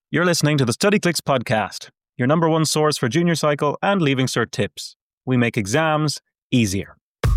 You're listening to the StudyClix podcast, your number one source for junior cycle and leaving cert tips. We make exams easier.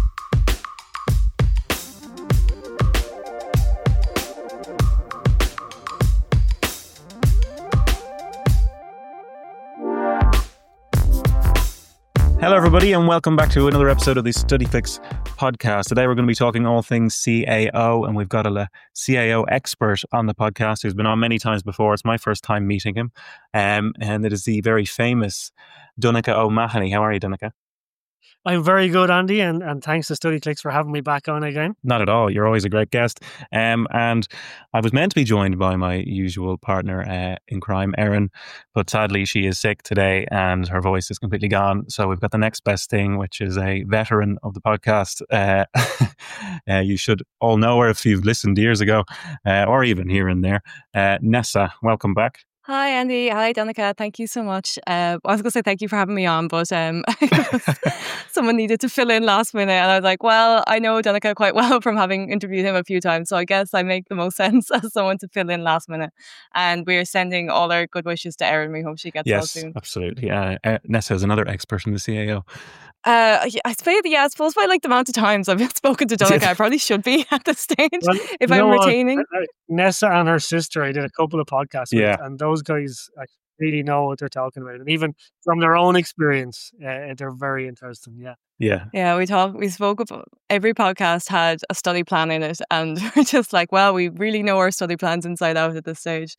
Hello, everybody, and welcome back to another episode of the StudyClix podcast. Today, we're going to be talking all things CAO, and we've got a CAO expert on the podcast who's been on many times before. It's my first time meeting him, and it is the very famous Donncha O'Mahony. How are you, Donncha? I'm very good, Andy, and thanks to StudyClix for having me back on again. Not at all. You're always a great guest. And I was meant to be joined by my usual partner in crime, Erin, but sadly she is sick today and her voice is completely gone. So we've got the next best thing, which is a veteran of the podcast. You should all know her if you've listened years ago, or even here and there. Nessa, welcome back. Hi, Andy. Hi, Donncha. Thank you so much. I was going to say thank you for having me on, but someone needed to fill in last minute. And I was like, well, I know Donncha quite well from having interviewed him a few times. So I guess I make the most sense as someone to fill in last minute. And we're sending all our good wishes to Erin. We hope she gets well soon. Yes, absolutely. Nessa is another expert in the CAO. I suppose by like the amount of times I've spoken to Donncha, I probably should be at this stage if I'm retaining. Nessa and her sister, I did a couple of podcasts with, and those guys really know what they're talking about, and even from their own experience, they're very interesting. We spoke about every podcast had a study plan in it, and we're just like, well, we really know our study plans inside out at this stage.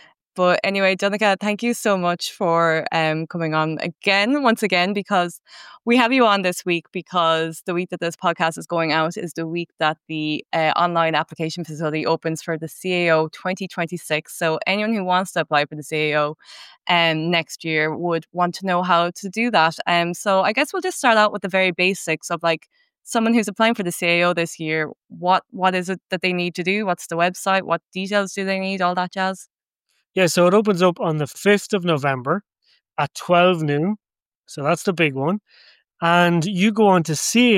But anyway, Donncha, thank you so much for coming on once again, because we have you on this week because the week that this podcast is going out is the week that the online application facility opens for the CAO 2026. So anyone who wants to apply for the CAO next year would want to know how to do that. So I guess we'll just start out with the very basics of like someone who's applying for the CAO this year. What is it that they need to do? What's the website? What details do they need? All that jazz. Yeah, so it opens up on the 5th of November at 12 noon. So that's the big one. And you go on to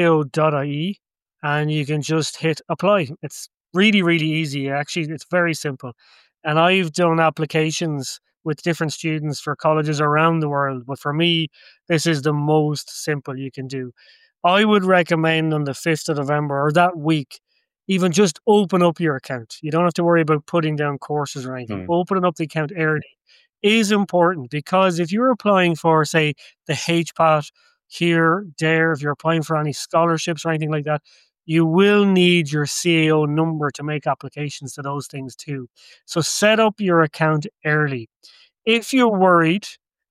cao.ie and you can just hit apply. It's really, really easy. Actually, it's very simple. And I've done applications with different students for colleges around the world. But for me, this is the most simple you can do. I would recommend on the 5th of November or that week, even just open up your account. You don't have to worry about putting down courses or anything. Opening up the account early is important because if you're applying for, say, the HPAT here, there, if you're applying for any scholarships or anything like that, you will need your CAO number to make applications to those things too. So set up your account early. If you're worried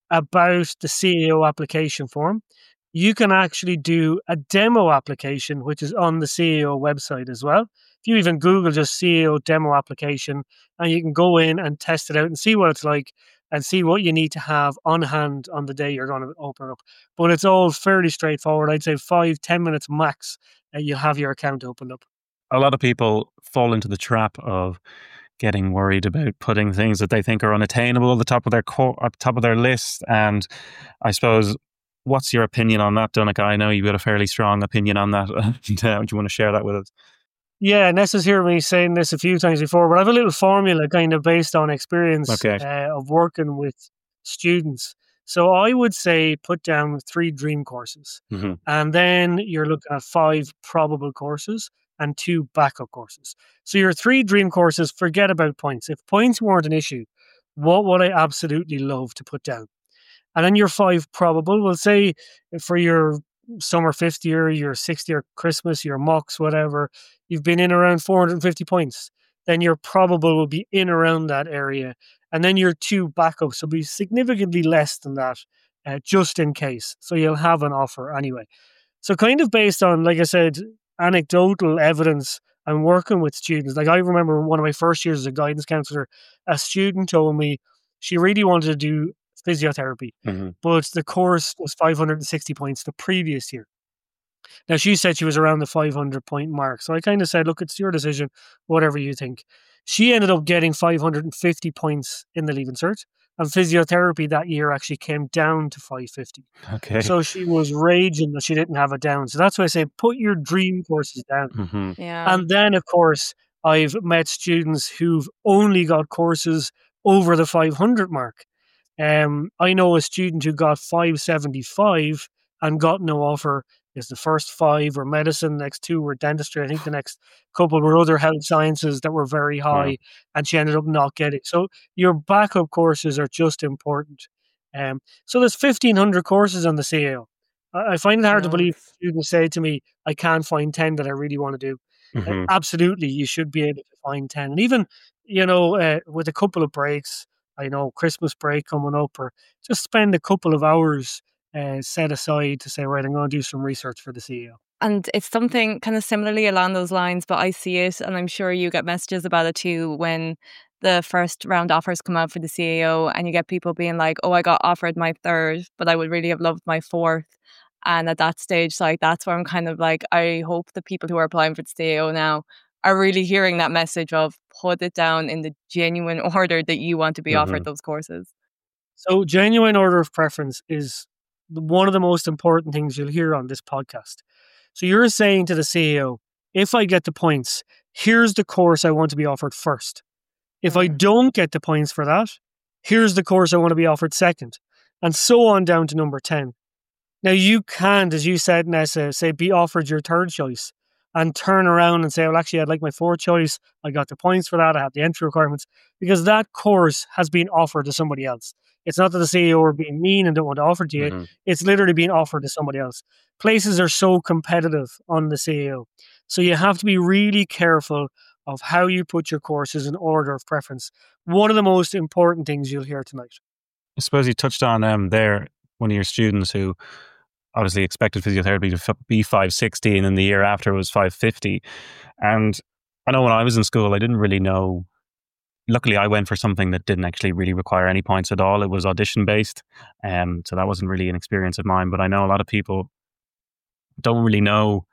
about the CAO application form, you can actually do a demo application, which is on the CAO website as well. If you even Google just CAO demo application, and you can go in and test it out and see what it's like and see what you need to have on hand on the day you're going to open up. But it's all fairly straightforward. I'd say 5-10 minutes max, and you'll have your account opened up. A lot of people fall into the trap of getting worried about putting things that they think are unattainable at the top of their list. And I suppose, what's your opinion on that, Donncha? I know you've got a fairly strong opinion on that. Do you want to share that with us? Yeah, Nessa's heard me saying this a few times before, but I have a little formula kind of based on experience of working with students. So I would say put down 3 dream courses, and then you're looking at 5 probable courses and 2 backup courses. So your 3 dream courses, forget about points. If points weren't an issue, what would I absolutely love to put down? And then your 5 probable, we'll say for your summer 50 year, your 60-year Christmas, your mocks, whatever, you've been in around 450 points. Then your probable will be in around that area. And then your 2 backups will be significantly less than that, just in case. So you'll have an offer anyway. So kind of based on, like I said, anecdotal evidence, I'm working with students. Like I remember one of my first years as a guidance counsellor, a student told me she really wanted to do physiotherapy, but the course was 560 points the previous year. Now, she said she was around the 500 point mark. So I kind of said, look, it's your decision, whatever you think. She ended up getting 550 points in the Leaving Cert, and physiotherapy that year actually came down to 550. Okay. So she was raging that she didn't have it down. So that's why I say put your dream courses down. Yeah. And then, of course, I've met students who've only got courses over the 500 mark. I know a student who got 575 and got no offer. Is the first 5 were medicine, next 2 were dentistry. I think the next couple were other health sciences that were very Wow. high, and she ended up not getting. So your backup courses are just important. So there's 1,500 courses on the CAO. I find it hard to believe Loads. students say to me, I can't find 10 that I really want to do. Hmm. Absolutely, you should be able to find 10. And even, with a couple of breaks, I know Christmas break coming up, or just spend a couple of hours set aside to say, right, I'm going to do some research for the CEO. And it's something kind of similarly along those lines, but I see it, and I'm sure you get messages about it too, when the first round offers come out for the CAO and you get people being like, oh, I got offered my third, but I would really have loved my fourth. And at that stage, like, that's where I'm kind of like, I hope the people who are applying for the CAO now are really hearing that message of put it down in the genuine order that you want to be Hmm. offered those courses. So, genuine order of preference is one of the most important things you'll hear on this podcast. So, you're saying to the CEO, if I get the points, here's the course I want to be offered first. If I don't get the points for that, here's the course I want to be offered second, and so on down to number 10. Now, you can't, as you said, Nessa, say be offered your third choice and turn around and say, well, actually, I'd like my fourth choice. I got the points for that. I have the entry requirements, because that course has been offered to somebody else. It's not that the CEO are being mean and don't want to offer it to you. Hmm. It's literally being offered to somebody else. Places are so competitive on the CEO. So you have to be really careful of how you put your courses in order of preference. One of the most important things you'll hear tonight. I suppose you touched on there one of your students who obviously expected physiotherapy to be 560, and then the year after it was 550. And I know when I was in school, I didn't really know. Luckily, I went for something that didn't actually really require any points at all. It was audition based, so that wasn't really an experience of mine. But I know a lot of people don't really know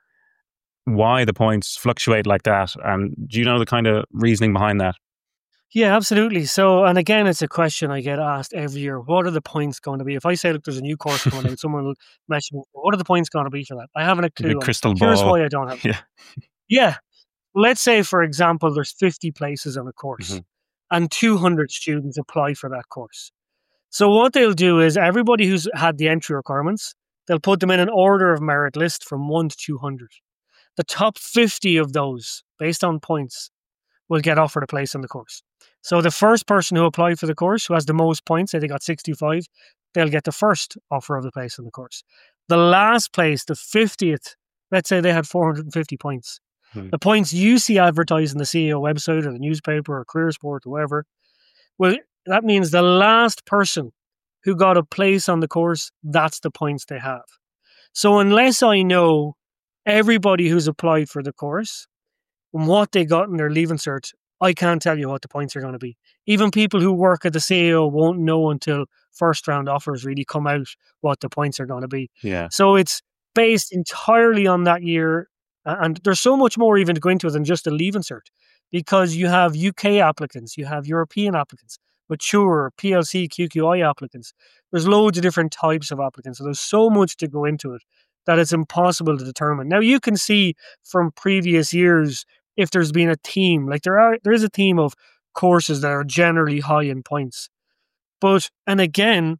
why the points fluctuate like that. And do you know the kind of reasoning behind that? Yeah, absolutely. So, and again, it's a question I get asked every year. What are the points going to be? If I say, look, there's a new course coming out, someone will message me, what are the points going to be for that? I haven't a The big clue. And crystal here's ball. why I don't have. Yeah. Yeah. Let's say, for example, there's 50 places on a course Hmm. and 200 students apply for that course. So, what they'll do is everybody who's had the entry requirements, they'll put them in an order of merit list from 1 to 200. The top 50 of those, based on points, will get offered a place in the course. So the first person who applied for the course, who has the most points, say they got 65, they'll get the first offer of the place in the course. The last place, the 50th, let's say they had 450 points. Hmm. The points you see advertised in the CEO website or the newspaper or Career Sport or whatever, well, that means the last person who got a place on the course, that's the points they have. So unless I know everybody who's applied for the course, and what they got in their leaving cert, I can't tell you what the points are going to be. Even people who work at the CEO won't know until first round offers really come out what the points are going to be. Yeah. So it's based entirely on that year. And there's so much more even to go into it than just a leaving cert, because you have UK applicants, you have European applicants, mature, PLC, QQI applicants. There's loads of different types of applicants. So there's so much to go into it that it's impossible to determine. Now, you can see from previous years if there's been a theme, like there is a theme of courses that are generally high in points. But, and again,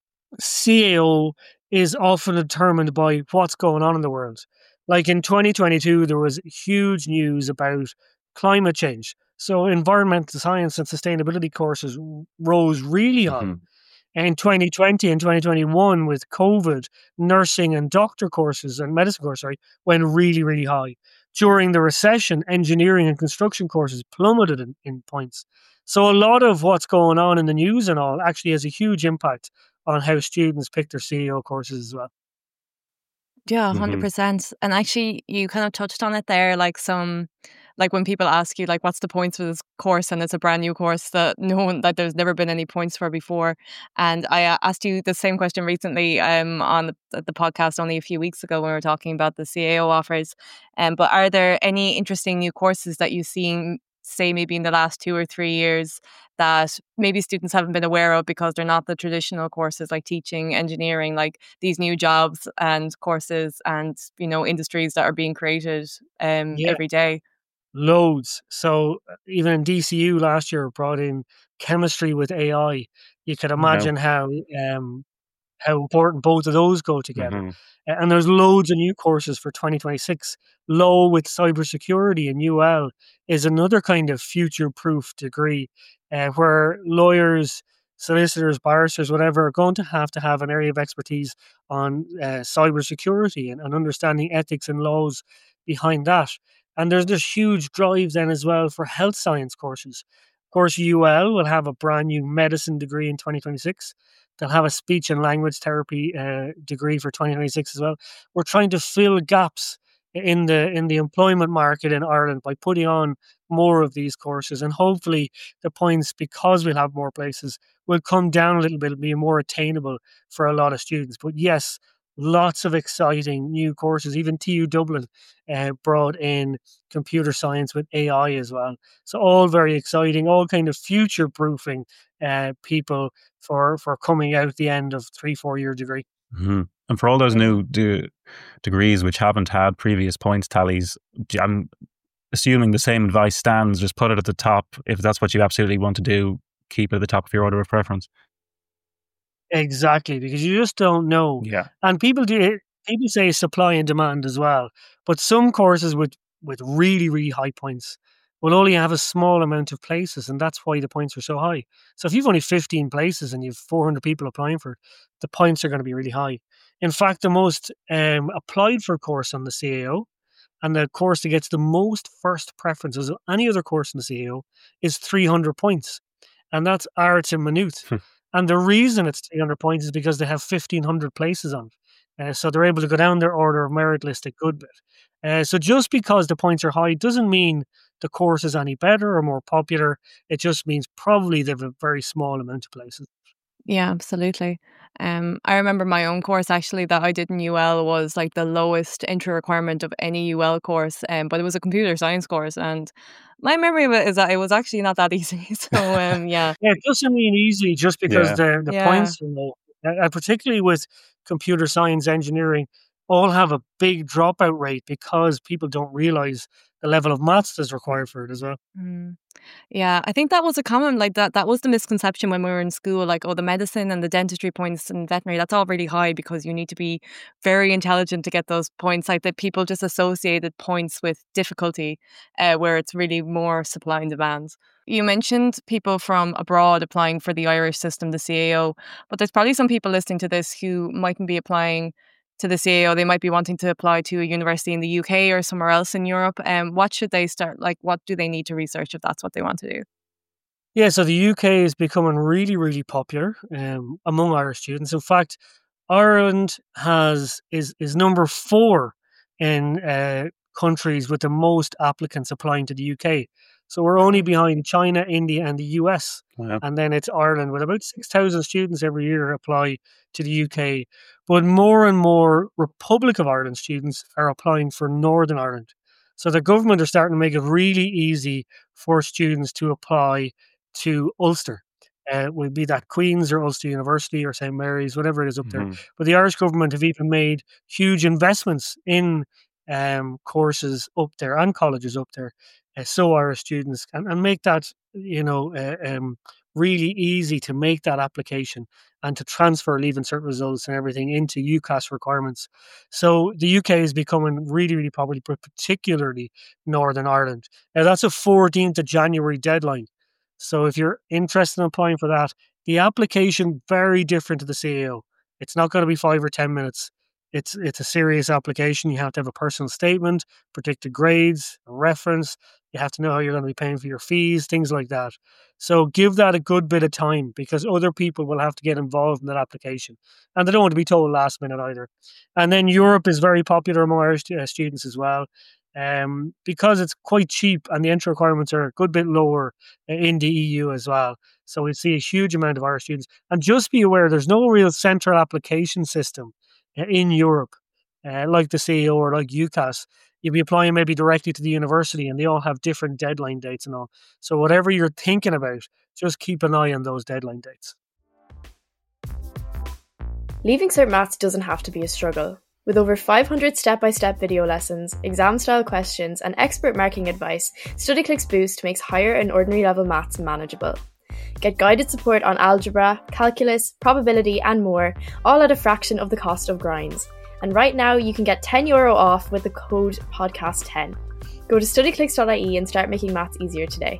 CAO is often determined by what's going on in the world. Like in 2022, there was huge news about climate change. So environmental science and sustainability courses rose really high. Hmm. In 2020 and 2021, with COVID, nursing and doctor courses and medicine courses, went really, really high. During the recession, engineering and construction courses plummeted in points. So a lot of what's going on in the news and all actually has a huge impact on how students pick their CEO courses as well. Yeah, Hmm. 100%. And actually, you kind of touched on it there, like when people ask you, like, what's the points for this course, and it's a brand new course that that there's never been any points for before. And I asked you the same question recently on the podcast only a few weeks ago when we were talking about the CAO offers. But are there any interesting new courses that you've seen, say maybe in the last 2 or 3 years, that maybe students haven't been aware of because they're not the traditional courses like teaching, engineering, like these new jobs and courses and industries that are being created Yeah. every day? loads. So even in DCU last year, brought in chemistry with AI. You could imagine how important both of those go together. Mm-hmm. And there's loads of new courses for 2026. Law with cybersecurity in UL is another kind of future-proof degree where lawyers, solicitors, barristers, whatever, are going to have an area of expertise on cybersecurity and understanding ethics and laws behind that. And there's this huge drive then as well for health science courses. Of course, UL will have a brand new medicine degree in 2026. They'll have a speech and language therapy degree for 2026 as well. We're trying to fill gaps in the employment market in Ireland by putting on more of these courses, and hopefully the points, because we'll have more places, will come down a little bit and be more attainable for a lot of students. But yes, lots of exciting new courses. Even TU Dublin brought in computer science with AI as well. So all very exciting, all kind of future proofing people for coming out at the end of 3-4 year degree. Mm-hmm. And for all those new degrees which haven't had previous points tallies, I'm assuming the same advice stands. Just put it at the top. If that's what you absolutely want to do, keep it at the top of your order of preference. Exactly, because you just don't know. Yeah. And people say supply and demand as well. But some courses with really, really high points will only have a small amount of places, and that's why the points are so high. So if you've only 15 places and you've 400 people applying for it, the points are going to be really high. In fact, the most applied for course on the CAO, and the course that gets the most first preferences of any other course in the CAO, is 300 points. And that's Arts and Maynooth. And the reason it's 300 points is because they have 1,500 places on it. So they're able to go down their order of merit list a good bit. So just because the points are high doesn't mean the course is any better or more popular. It just means probably they have a very small amount of places. Yeah, absolutely. I remember my own course actually that I did in UL was like the lowest entry requirement of any UL course, but it was a computer science course, and my memory of it is that it was actually not that easy. So yeah. Yeah, it doesn't mean easy just because the Yeah. points are low. Particularly with computer science engineering, all have a big dropout rate because people don't realize the level of maths that's required for it as well. Mm. Yeah, I think that was a common that was the misconception when we were in school, like, oh, the medicine and the dentistry points and veterinary, that's all really high because you need to be very intelligent to get those points. Like that people just associated points with difficulty, where it's really more supply and demand. You mentioned people from abroad applying for the Irish system, the CAO, but there's probably some people listening to this who mightn't be applying to the CAO. They might be wanting to apply to a university in the UK or somewhere else in Europe. What should they start? Like, what do they need to research if that's what they want to do? Yeah, so the UK is becoming really, really popular among Irish students. In fact, Ireland is number 4 in countries with the most applicants applying to the UK. So we're only behind China, India, and the US. Wow. And then it's Ireland with about 6,000 students every year apply to the UK. But more and more Republic of Ireland students are applying for Northern Ireland. So the government are starting to make it really easy for students to apply to Ulster. Would be that Queen's or Ulster University or St Mary's, whatever it is up there. But the Irish government have even made huge investments in courses up there and colleges up there, so Irish students and make that really easy to make that application and to transfer leaving cert results and everything into UCAS requirements. So the UK is becoming really, really popular, but particularly Northern Ireland. Now that's a 14th of January deadline. So if you're interested in applying for that, the application very different to the CAO. It's not going to be 5 or 10 minutes. It's a serious application. You have to have a personal statement, predicted grades, a reference. You have to know how you're going to be paying for your fees, things like that. So give that a good bit of time because other people will have to get involved in that application. And they don't want to be told last minute either. And then Europe is very popular among Irish students as well. Because it's quite cheap and the entry requirements are a good bit lower in the EU as well. So we see a huge amount of Irish students. And just be aware, there's no real central application system in Europe, like the CAO or like UCAS. You'll be applying maybe directly to the university and they all have different deadline dates and all. So whatever you're thinking about, just keep an eye on those deadline dates. Leaving Cert Maths doesn't have to be a struggle. With over 500 step-by-step video lessons, exam-style questions, and expert marking advice, StudyClick's Boost makes higher and ordinary level maths manageable. Get guided support on algebra, calculus, probability, and more, all at a fraction of the cost of grinds. And right now, you can get €10 off with the code podcast10. Go to studyclicks.ie and start making maths easier today.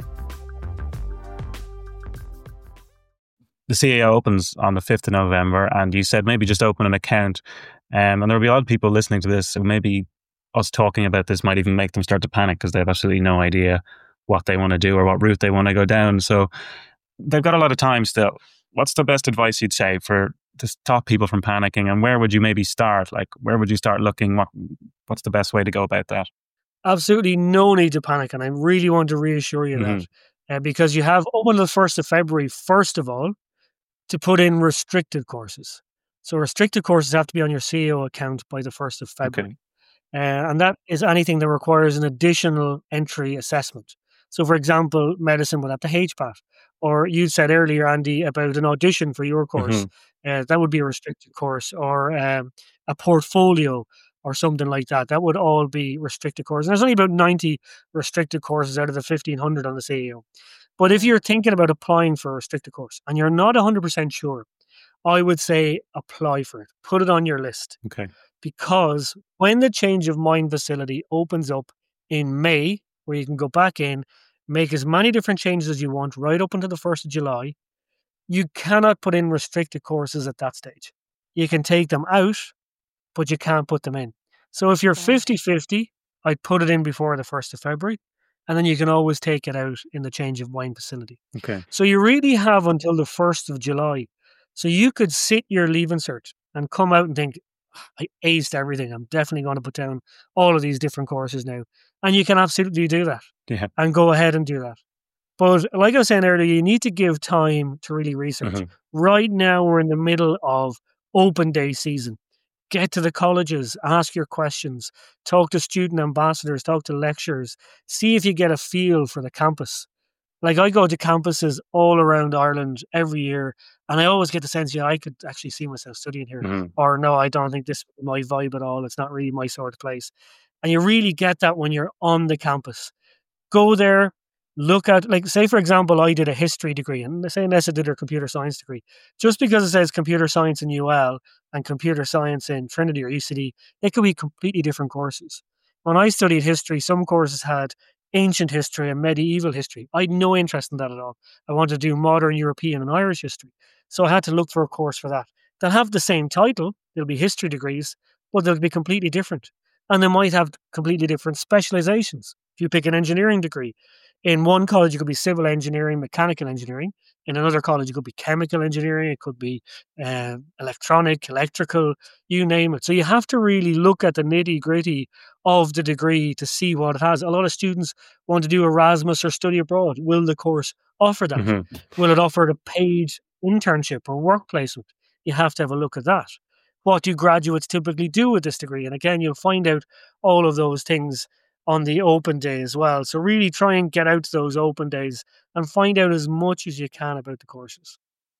The CAO opens on the 5th of November, and you said maybe just open an account. And there'll be a lot of people listening to this, so maybe us talking about this might even make them start to panic because they have absolutely no idea what they want to do or what route they want to go down. So they've got a lot of time still. What's the best advice you'd say to stop people from panicking, and where would you maybe start? Like, where would you start looking? What's the best way to go about that? Absolutely no need to panic, and I really want to reassure you that because you have up until the 1st of February, first of all, to put in restricted courses. So restricted courses have to be on your CAO account by the 1st of February. Okay. And that is anything that requires an additional entry assessment. So, for example, medicine will have the HPAT. Or you said earlier, Andy, about an audition for your course. That would be a restricted course, or a portfolio or something like that. That would all be restricted courses. And there's only about 90 restricted courses out of the 1,500 on the CAO. But if you're thinking about applying for a restricted course and you're not 100% sure, I would say apply for it. Put it on your list. Okay. Because when the change of mind facility opens up in May, where you can go back in, make as many different changes as you want right up until the 1st of July, you cannot put in restricted courses at that stage. You can take them out, but you can't put them in. So if you're 50-50, I'd put it in before the 1st of February, and then you can always take it out in the change of mind facility. Okay. So you really have until the 1st of July. So you could sit your Leaving Cert and come out and think, I aced everything. I'm definitely going to put down all of these different courses now. And you can absolutely do that. Yeah. And go ahead and do that. But like I was saying earlier, you need to give time to really research. Right now, we're in the middle of open day season. Get to the colleges, ask your questions, talk to student ambassadors, talk to lecturers, see if you get a feel for the campus. Like, I go to campuses all around Ireland every year, and I always get the sense, I could actually see myself studying here. Or no, I don't think this is my vibe at all. It's not really my sort of place. And you really get that when you're on the campus. Go there, look at, like, say, for example, I did a history degree, and say Nessa did her computer science degree. Just because it says computer science in UL and computer science in Trinity or UCD, they could be completely different courses. When I studied history, some courses had ancient history and medieval history. I had no interest in that at all. I wanted to do modern European and Irish history. So I had to look for a course for that. They'll have the same title, they'll be history degrees, but they'll be completely different. And they might have completely different specializations. If you pick an engineering degree, in one college, it could be civil engineering, mechanical engineering. In another college, it could be chemical engineering. It could be electronic, electrical, you name it. So you have to really look at the nitty gritty of the degree to see what it has. A lot of students want to do Erasmus or study abroad. Will the course offer that? Will it offer a paid internship or work placement? You have to have a look at that. What do graduates typically do with this degree? And again, you'll find out all of those things on the open day as well. So really try and get out to those open days and find out as much as you can about the courses.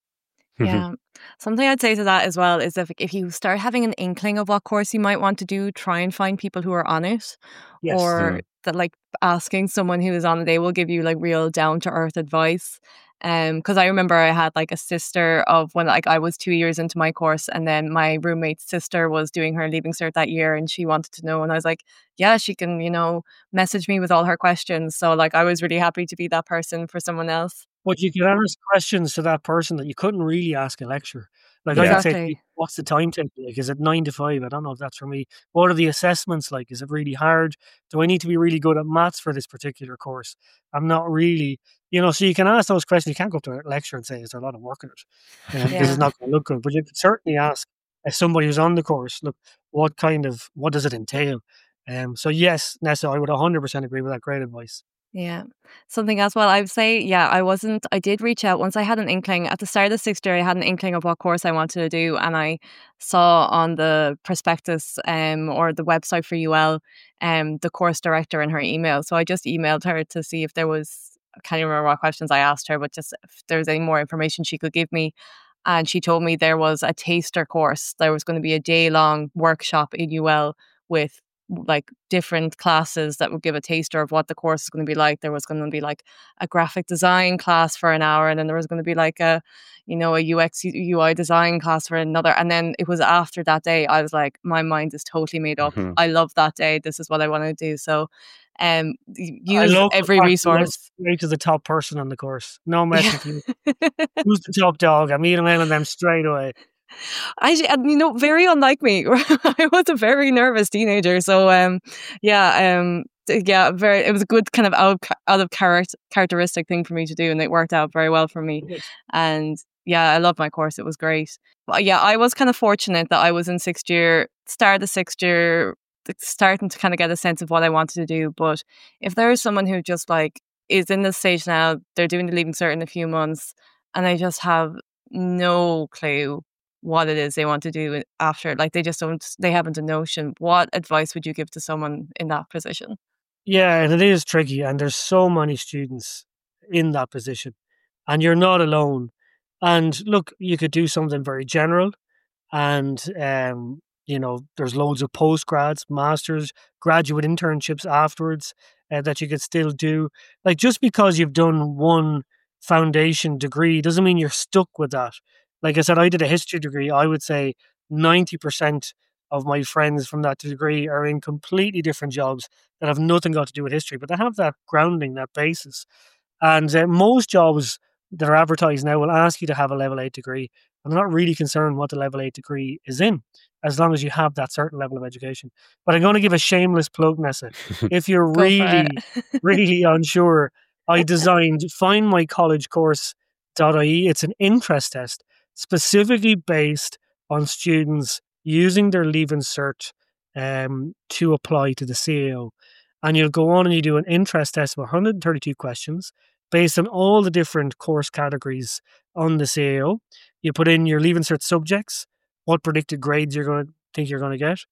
Yeah. Something I'd say to that as well is if you start having an inkling of what course you might want to do, try and find people who are on it. Yes. Or that, like, asking someone who is on it, they will give you like real down to earth advice. Because I remember I had like a sister of when like I was 2 years into my course, and then my roommate's sister was doing her Leaving Cert that year, and she wanted to know, and I was like, yeah, she can, message me with all her questions. So like I was really happy to be that person for someone else. But you can ask questions to that person that you couldn't really ask a lecturer. Like, I could say, what's the timetable like? Is it 9 to 5? I don't know if that's for me. What are the assessments like? Is it really hard? Do I need to be really good at maths for this particular course? I'm not really, so you can ask those questions. You can't go up to a lecturer and say, is there a lot of work in it? Because it's not going to look good. But you can certainly ask somebody who's on the course, look, what does it entail? So yes, Nessa, I would 100% agree with that. Great advice. Yeah. Something else, well, I would say, I did reach out once I had an inkling. At the start of the sixth year, I had an inkling of what course I wanted to do, and I saw on the prospectus or the website for UL the course director in her email. So I just emailed her to see if there was, I can't remember what questions I asked her, but just if there was any more information she could give me. and she told me there was a taster course. There was going to be a day-long workshop in UL with like different classes that would give a taster of what the course is going to be like. There was going to be like a graphic design class for an hour, and then there was going to be like a UX UI design class for another. And then it was after that day, I was like, my mind is totally made up. I love that day. This is what I want to do. So use every resource. Straight to the top person on the course. No messing. Who's the top dog? I'm emailing them straight away. Very unlike me. I was a very nervous teenager. So it was a good kind of out of characteristic thing for me to do, and it worked out very well for me. And yeah, I love my course. It was great. But yeah, I was kind of fortunate that I was in sixth year, start of sixth year, starting to kind of get a sense of what I wanted to do. But if there is someone who just like is in this stage now, they're doing the Leaving Cert in a few months, and they just have no clue what it is they want to do after, like they haven't a notion. What advice would you give to someone in that position? Yeah, and it is tricky, and there's so many students in that position, and you're not alone. And look, you could do something very general, and there's loads of postgrads, masters, graduate internships afterwards that you could still do. Like, just because you've done one foundation degree doesn't mean you're stuck with that. Like I said, I did a history degree. I would say 90% of my friends from that degree are in completely different jobs that have nothing got to do with history, but they have that grounding, that basis. And most jobs that are advertised now will ask you to have a level 8 degree. I'm not really concerned what the level 8 degree is in, as long as you have that certain level of education. But I'm going to give a shameless plug, Nessa. If you're really, really unsure, I designed findmycollegecourse.ie. It's an interest test specifically based on students using their Leaving Cert to apply to the CAO. And you'll go on and you do an interest test of 132 questions based on all the different course categories on the CAO. You put in your Leaving Cert subjects, what predicted grades you're going to think you're going to get,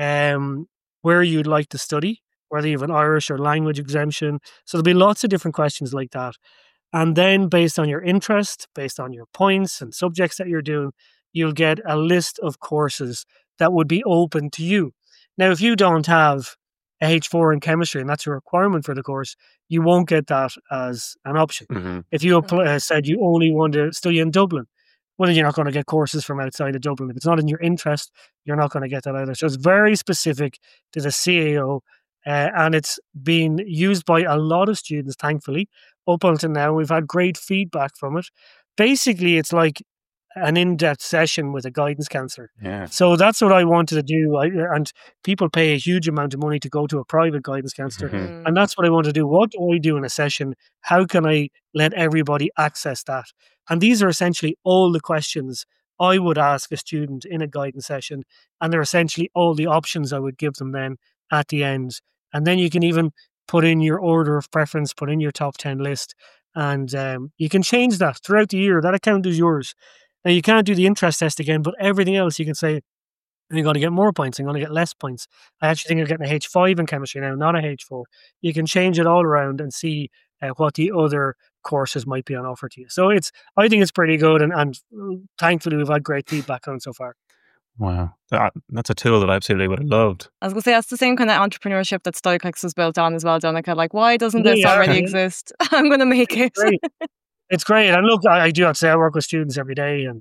where you'd like to study, whether you have an Irish or language exemption. So there'll be lots of different questions like that. And then based on your interest, based on your points and subjects that you're doing, you'll get a list of courses that would be open to you. Now, if you don't have a H4 in chemistry and that's a requirement for the course, you won't get that as an option. If you said you only want to study in Dublin, well, then you're not going to get courses from outside of Dublin. If it's not in your interest, you're not going to get that either. So it's very specific to the CAO, and it's been used by a lot of students, thankfully. Up until now, we've had great feedback from it. Basically, it's like an in-depth session with a guidance counsellor. Yeah. So that's what I wanted to do. And people pay a huge amount of money to go to a private guidance counsellor. And that's what I want to do. What do I do in a session? How can I let everybody access that? And these are essentially all the questions I would ask a student in a guidance session. And they're essentially all the options I would give them then at the end. And then you can even put in your order of preference, put in your top 10 list. And you can change that throughout the year. That account is yours. Now, you can't do the interest test again, but everything else you can say, you're going to get more points, I'm going to get less points. I actually think you're getting a H5 in chemistry now, not a H4. You can change it all around and see what the other courses might be on offer to you. So I think it's pretty good, and thankfully we've had great feedback on it so far. Wow. That's a tool that I absolutely would have loved. I was going to say, that's the same kind of entrepreneurship that StudyClix was built on as well, Donncha. Like, why doesn't this already exist? I'm going to make it. It's great. And look, I do have to say, I work with students every day, and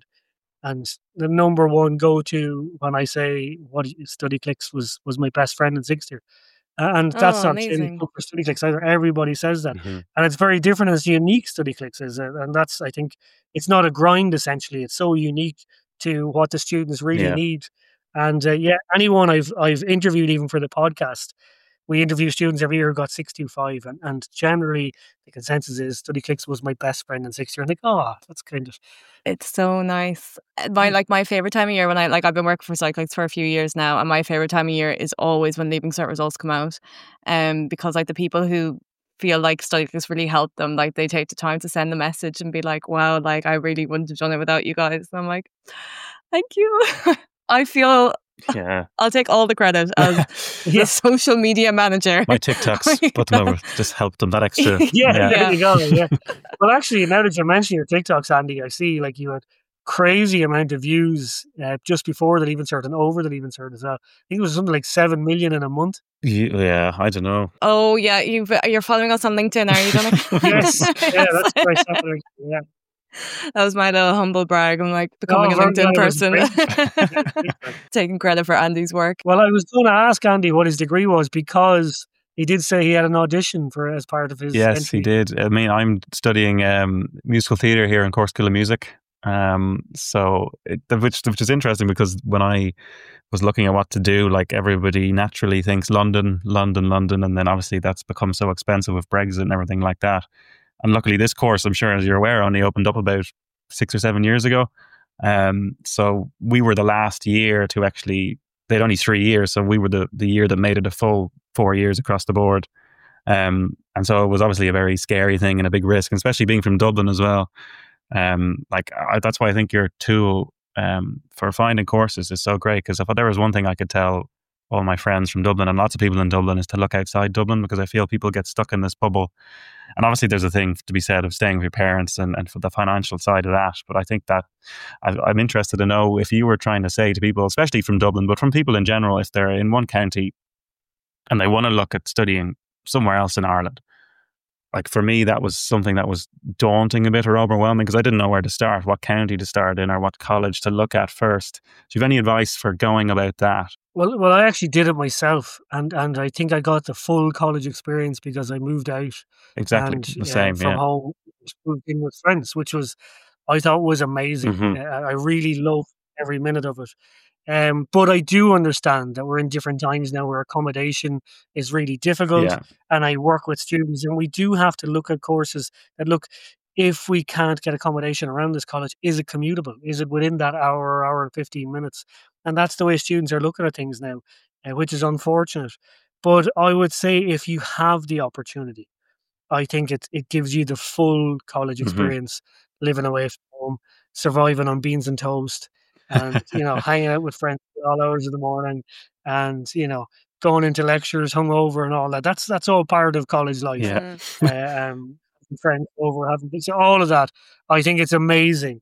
the number one go-to when I say what StudyClix was my best friend in sixth year. And that's not in for StudyClix either. Everybody says that. And it's very different as unique StudyClix is. And that's, I think, it's not a grind, essentially. It's so unique to what the students really need. And anyone I've interviewed, even for the podcast, we interview students every year who got 625, and generally the consensus is StudyClix was my best friend in sixth year. And that's kind of... It's so nice. My favorite time of year when I've been working for StudyClix for a few years now, and my favorite time of year is always when Leaving Cert results come out. Because the people who feel like StudyClix really helped them, they take the time to send the message and be like, wow, I really wouldn't have done it without you guys. And I'm like, thank you. I feel... I'll take all the credit as the social media manager. My TikToks, put them over, just help them that extra. There you go. Yeah. Well, actually, now that you're mentioning your TikToks, Andy, I see you had crazy amount of views just before the Leaving Cert and over the Leaving Cert as well. I think it was something like 7 million in a month. Yeah, I don't know. Oh yeah, you're following us on LinkedIn, are you, Donna? Yes, yeah, that's quite something. Yeah. That was my little humble brag. I'm like becoming a very LinkedIn good. person, taking credit for Andy's work. Well, I was going to ask Andy what his degree was because he did say he had an audition for as part of his Yes, entry. he did. I mean, I'm studying musical theatre here in Cork School of Music. Which is interesting because when I was looking at what to do, like everybody naturally thinks London, London, London, and then obviously that's become so expensive with Brexit and everything like that. And luckily, this course, I'm sure, as you're aware, only opened up about 6 or 7 years ago. So we were the last year to actually. They had only 3 years, so we were the year that made it a full 4 years across the board. And so it was obviously a very scary thing and a big risk, and especially being from Dublin as well. That's why I think your tool for finding courses is so great, because if there was one thing I could tell all my friends from Dublin and lots of people in Dublin is to look outside Dublin, because I feel people get stuck in this bubble. And obviously there's a thing to be said of staying with your parents and for the financial side of that. But I think that I'm interested to know if you were trying to say to people, especially from Dublin, but from people in general, if they're in one county and they want to look at studying somewhere else in Ireland. Like for me, that was something that was daunting a bit or overwhelming because I didn't know where to start, what county to start in or what college to look at first. Do you have any advice for going about that? Well, I actually did it myself, and I think I got the full college experience because I moved out. Exactly and, the same, from yeah. home, moved in with friends, which I thought was amazing. Mhm. I really loved every minute of it. But I do understand that we're in different times now where accommodation is really difficult. Yeah. And I work with students, and we do have to look at courses that look, if we can't get accommodation around this college, is it commutable? Is it within that hour and 15 minutes? And that's the way students are looking at things now, which is unfortunate. But I would say if you have the opportunity, I think it gives you the full college Mhm. experience, living away from home, surviving on beans and toast, and hanging out with friends at all hours of the morning, and going into lectures hungover and all that. That's all part of college life. Yeah. Having friends over, so all of that. I think it's amazing.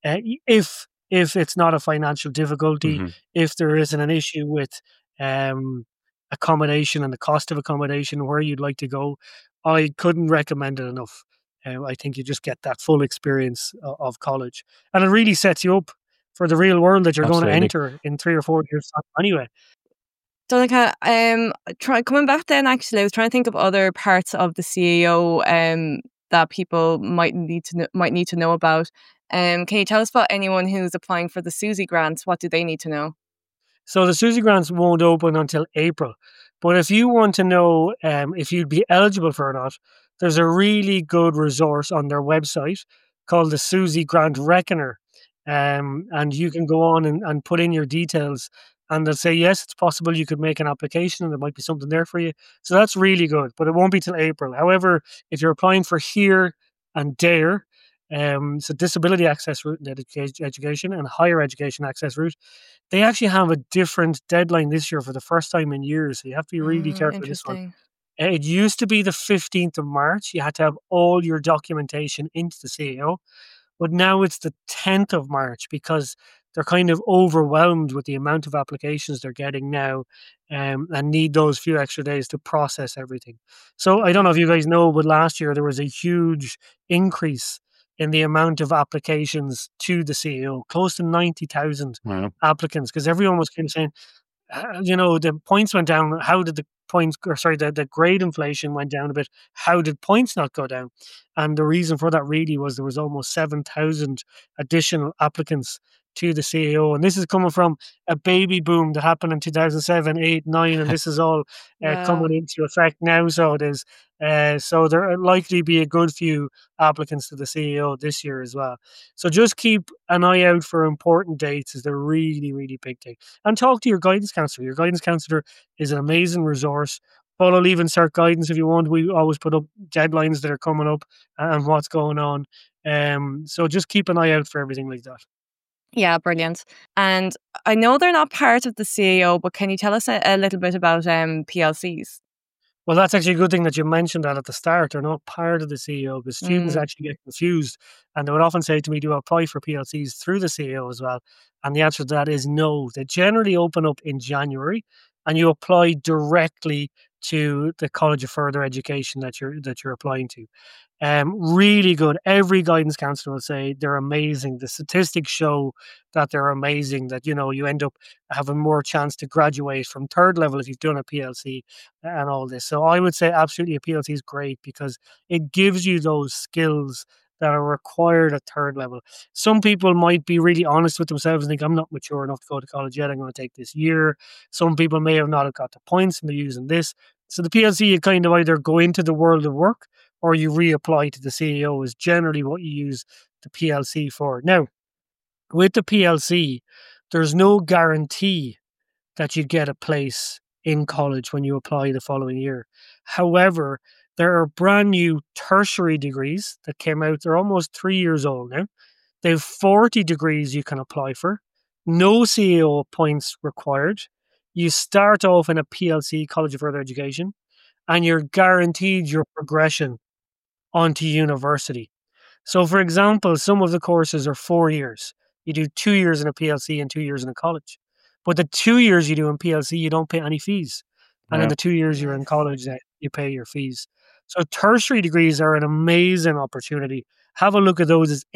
If it's not a financial difficulty, Mhm. if there isn't an issue with accommodation and the cost of accommodation, where you'd like to go, I couldn't recommend it enough. I think you just get that full experience of college, and it really sets you up for the real world that you're going to Absolutely. enter in 3 or 4 years' time anyway. Donica, coming back then, actually, I was trying to think of other parts of the CAO that people might need to know about. Can you tell us about anyone who's applying for the SUSI grants? What do they need to know? So the SUSI grants won't open until April. But if you want to know if you'd be eligible for it or not, there's a really good resource on their website called the SUSI Grant Reckoner. And you can go on and put in your details, and they'll say, yes, it's possible you could make an application and there might be something there for you. So that's really good, but it won't be till April. However, if you're applying for HEAR and DARE, so disability access route and education and higher education access route, they actually have a different deadline this year for the first time in years. So you have to be really careful with this one. Interesting. It used to be the 15th of March. You had to have all your documentation into the CAO, but now it's the 10th of March because they're kind of overwhelmed with the amount of applications they're getting now, and need those few extra days to process everything. So I don't know if you guys know, but last year there was a huge increase in the amount of applications to the CAO, close to 90,000 Wow. applicants, because everyone was kind of saying, the points went down. How did the grade inflation went down a bit? How did points not go down? And the reason for that really was there was almost 7,000 additional applicants to the CAO. And this is coming from a baby boom that happened in 2007, 8, 9, and this is all Wow. coming into effect now. So it is. So there are likely to be a good few applicants to the CAO this year as well. So just keep an eye out for important dates, as they're really, really big dates. And talk to your guidance counsellor. Your guidance counsellor is an amazing resource. Follow Leaving Cert guidance if you want. We always put up deadlines that are coming up and what's going on. So just keep an eye out for everything like that. Yeah, brilliant. And I know they're not part of the CAO, but can you tell us a little bit about PLCs? Well, that's actually a good thing that you mentioned that at the start. They're not part of the CEO because students Mm. actually get confused. And they would often say to me, do I apply for PLCs through the CEO as well? And the answer to that is no. They generally open up in January and you apply directly to the College of Further Education that you're applying to. Really good. Every guidance counselor will say they're amazing. The statistics show that they're amazing, that, you end up having more chance to graduate from third level if you've done a PLC and all this. So I would say absolutely a PLC is great because it gives you those skills that are required at third level. Some people might be really honest with themselves and think, I'm not mature enough to go to college yet. I'm going to take this year. Some people may have not have got the points and they're using this. So the PLC, you kind of either go into the world of work or you reapply to the CEO is generally what you use the PLC for. Now, with the PLC, there's no guarantee that you get a place in college when you apply the following year. However, there are brand new tertiary degrees that came out. They're almost 3 years old now. They have 40 degrees you can apply for. No CEO points required. You start off in a PLC, College of Further Education, and you're guaranteed your progression onto university. So, for example, some of the courses are 4 years. You do 2 years in a PLC and 2 years in a college. But the 2 years you do in PLC, you don't pay any fees. And in Yeah. the 2 years you're in college, you pay your fees. So tertiary degrees are an amazing opportunity. Have a look at those. It's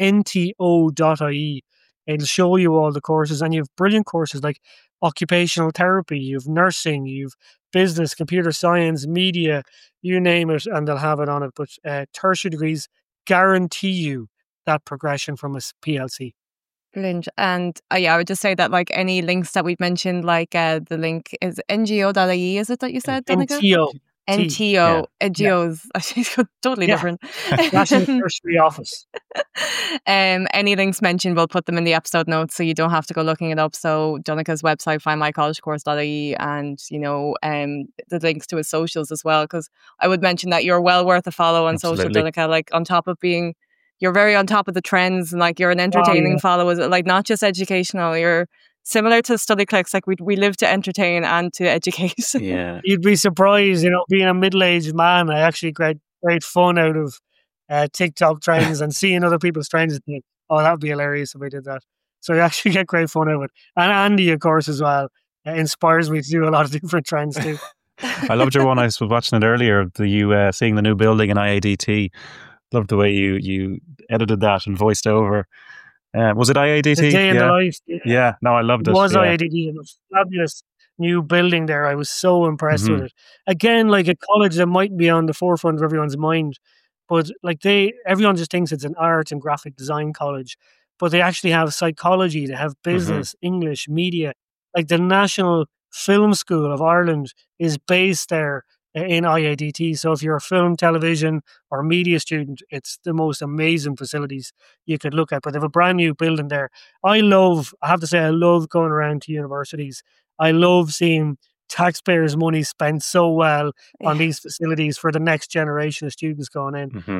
nto.ie. It'll show you all the courses, and you have brilliant courses like occupational therapy, you've nursing, you've business, computer science, media, you name it, and they'll have it on it. But tertiary degrees guarantee you that progression from a PLC. Brilliant. And yeah, I would just say that like any links that we've mentioned, like the link is ngo.ie, is it that you said, Donica? NTO. NTO. Yeah. NGO's totally Yeah. different. National Tertiary Office. Any links mentioned, we'll put them in the episode notes so you don't have to go looking it up. So Donica's website, findmycollegecourse.ie, and the links to his socials as well, because I would mention that you're well worth a follow on social, Absolutely. Donica, like on top of being, you're very on top of the trends, and like you're an entertaining follow, like not just educational, you're similar to Study Clicks, like we live to entertain and to educate. Yeah. You'd be surprised, being a middle-aged man, I actually get great fun out of TikTok trends and seeing other people's trends and think, oh, that would be hilarious if I did that. So you actually get great fun out of it. And Andy, of course, as well, inspires me to do a lot of different trends too. I loved your one. I was watching it earlier. You seeing the new building in IADT. Loved the way you edited that and voiced over. Was it IADT? The day in the life. Yeah. No, I loved it. It was yeah. IADT. It was fabulous new building there. I was so impressed Mhm. with it. Again, like a college that mightn't be on the forefront of everyone's mind, but like everyone just thinks it's an art and graphic design college, but they actually have psychology, they have business, English, media. Like the National Film School of Ireland is based there in IADT. So if you're a film, television, or media student, it's the most amazing facilities you could look at. But they have a brand new building there. I have to say, I love going around to universities. I love seeing taxpayers' money spent so well on these facilities for the next generation of students going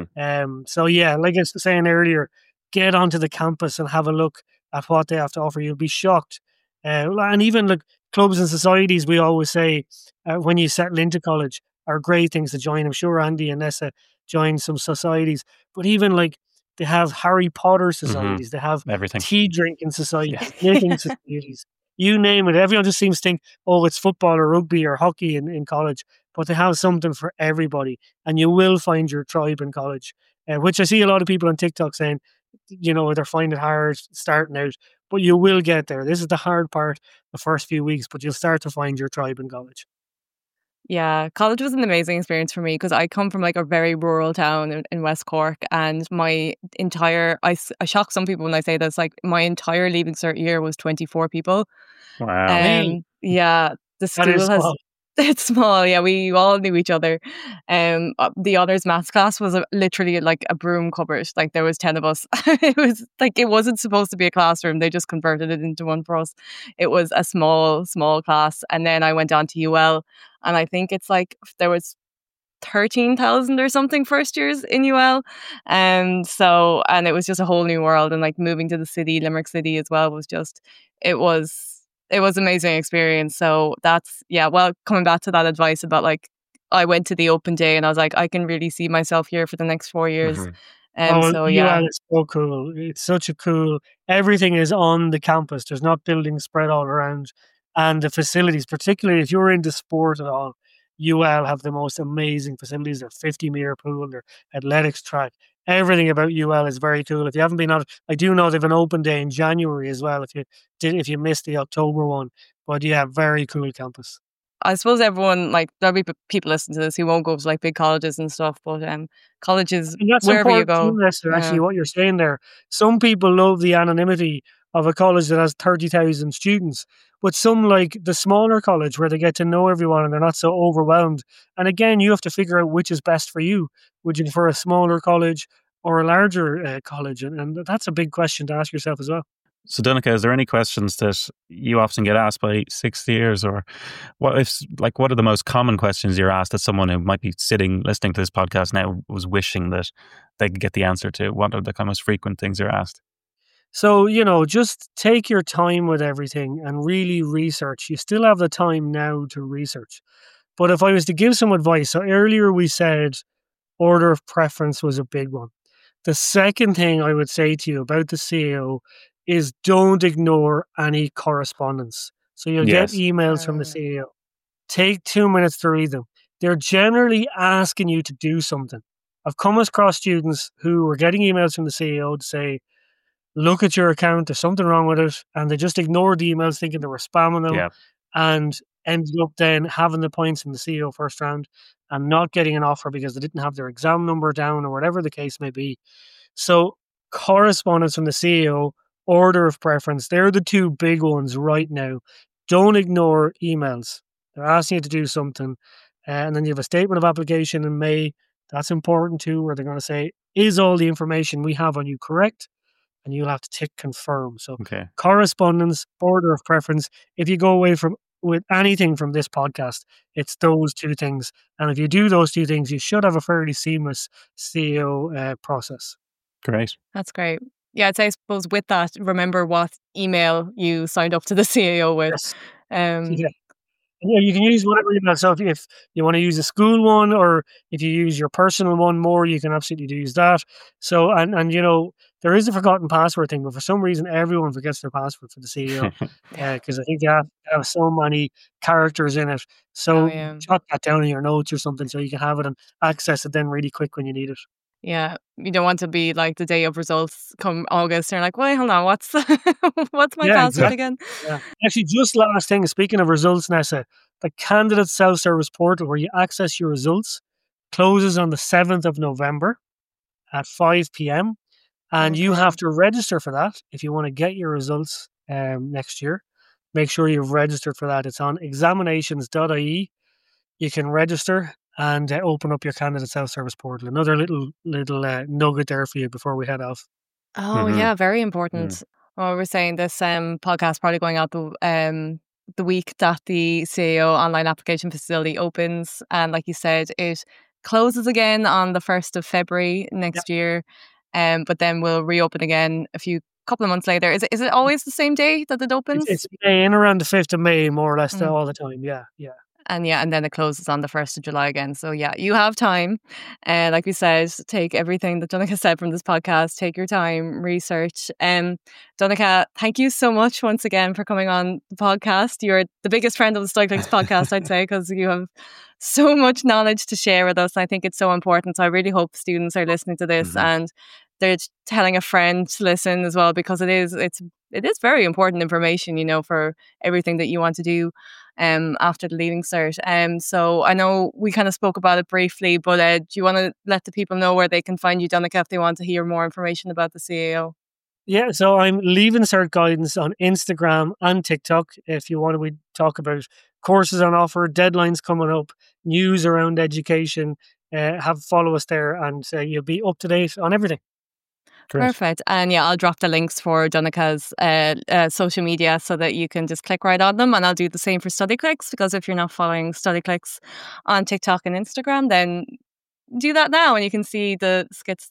in. So yeah, like I was saying earlier, get onto the campus and have a look at what they have to offer. You'll be shocked. And even like clubs and societies, we always say when you settle into college are great things to join. I'm sure Andy and Nessa joined some societies, but even like they have Harry Potter societies, they have Everything. tea drinking societies, knitting societies. You name it. Everyone just seems to think, oh, it's football or rugby or hockey in college, but they have something for everybody, and you will find your tribe in college. Which I see a lot of people on TikTok saying, they're finding it hard starting out, but you will get there. This is the hard part, the first few weeks, but you'll start to find your tribe in college. Yeah, college was an amazing experience for me because I come from like a very rural town in West Cork, and my entire, I shock some people when I say this, like my entire Leaving Cert year was 24 people. Wow. Yeah, the school That is has, small. it's small. Yeah, we all knew each other. The honours maths class was literally like a broom cupboard. Like there was 10 of us. It was like, it wasn't supposed to be a classroom. They just converted it into one for us. It was a small class. And then I went on to UL, and I think it's like there was 13,000 or something first years in UL. And it was just a whole new world. And like moving to the city, Limerick City as well, was just, it was an amazing experience. So that's, yeah, well, coming back to that advice about like I went to the open day and I was like, I can really see myself here for the next 4 years. So yeah, UL is so cool. It's such a cool. Everything is on the campus. There's not buildings spread all around, and the facilities, particularly if you're into sport at all, UL have the most amazing facilities. Their 50-meter pool, their athletics track, everything about UL is very cool. If you haven't been on, I do know they've an open day in January as well. If you missed the October one, but yeah, very cool campus. I suppose everyone, like, there'll be people listening to this who won't go to like big colleges and stuff, but colleges, And that's wherever you important go. too, Lester, actually, what you're saying there. Some people love the anonymity of a college that has 30,000 students, but some like the smaller college where they get to know everyone and they're not so overwhelmed. And again, you have to figure out which is best for you. Would you prefer a smaller college or a larger college? And that's a big question to ask yourself as well. So, Donica, is there any questions that you often get asked by sixth years, or what are the most common questions you're asked that someone who might be sitting listening to this podcast now was wishing that they could get the answer to? What are the most frequent things you're asked? So, just take your time with everything and really research. You still have the time now to research. But if I was to give some advice, so earlier we said order of preference was a big one. The second thing I would say to you about the CAO is don't ignore any correspondence. So you'll get emails from the CAO. Take 2 minutes to read them. They're generally asking you to do something. I've come across students who were getting emails from the CAO to say, look at your account, there's something wrong with it. And they just ignored the emails thinking they were spamming them and ended up then having the points in the CEO first round and not getting an offer because they didn't have their exam number down or whatever the case may be. So correspondence from the CEO, order of preference, they're the two big ones right now. Don't ignore emails. They're asking you to do something. And then you have a statement of application in May. That's important too, where they're going to say, is all the information we have on you correct? And you'll have to tick confirm. So correspondence, order of preference. If you go away with anything from this podcast, it's those two things. And if you do those two things, you should have a fairly seamless CEO process. Great. That's great. Yeah, I'd say, I suppose with that, remember what email you signed up to the CAO with. Yes. Yeah, you can use whatever email. So if you want to use a school one, or if you use your personal one more, you can absolutely use that. So and there is a forgotten password thing, but for some reason everyone forgets their password for the CEO because I think you have so many characters in it. So jot that down in your notes or something so you can have it and access it then really quick when you need it. Yeah, you don't want to be like the day of results come August. You're like, wait, hold on, what's what's my password again? Yeah. Actually, just last thing, speaking of results, Nessa, the candidate self-service portal where you access your results closes on the 7th of November at 5 p.m. And you have to register for that if you want to get your results next year. Make sure you've registered for that. It's on examinations.ie. You can register and open up your candidate self-service portal. Another little nugget there for you before we head off. Oh, yeah, very important. Well, we're saying this podcast probably going out the week that the CAO online application facility opens. And like you said, it closes again on the 1st of February next year. But then we'll reopen again couple of months later. Is it always the same day that it opens? It's May, in around the 5th of May, more or less, all the time. Yeah. And then it closes on the 1st of July again. So yeah, you have time. Like we said, take everything that Donica said from this podcast, take your time, research. Donica, thank you so much once again for coming on the podcast. You're the biggest friend of the Study Clicks podcast, I'd say, because you have so much knowledge to share with us. I think it's so important. So I really hope students are listening to this and they're telling a friend to listen as well, because it is very important information, for everything that you want to do after the Leaving Cert. So I know we kind of spoke about it briefly, but do you want to let the people know where they can find you, Donica, if they want to hear more information about the CAO? Yeah, so I'm Leaving Cert Guidance on Instagram and TikTok. If you want to talk about courses on offer, deadlines coming up, news around education, follow us there and you'll be up to date on everything. Great. Perfect. And yeah, I'll drop the links for Donica's social media so that you can just click right on them. And I'll do the same for Study Clicks, because if you're not following Study Clicks on TikTok and Instagram, then do that now and you can see the skits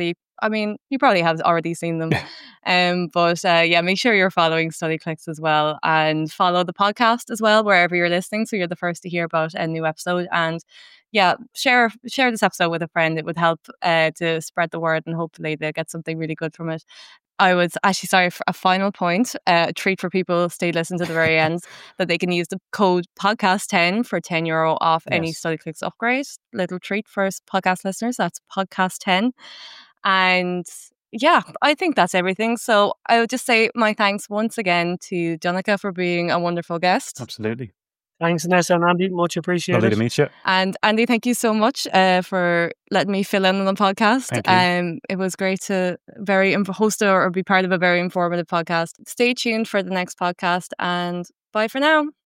you probably have already seen them. But make sure you're following Study Clicks as well, and follow the podcast as well wherever you're listening, so you're the first to hear about a new episode. And yeah, share this episode with a friend. It would help to spread the word, and hopefully they'll get something really good from it. I was actually, sorry, for a final point, a treat for people, stay listened to the very end, that they can use the code podcast10 for €10 off any StudyClix upgrade. Little treat for podcast listeners. That's podcast10. And yeah, I think that's everything. So I would just say my thanks once again to Donncha for being a wonderful guest. Absolutely. Thanks, Nessa and Andy. Much appreciated. Lovely to meet you. And Andy, thank you so much for letting me fill in on the podcast. Thank you. It was great to host or be part of a very informative podcast. Stay tuned for the next podcast, and bye for now.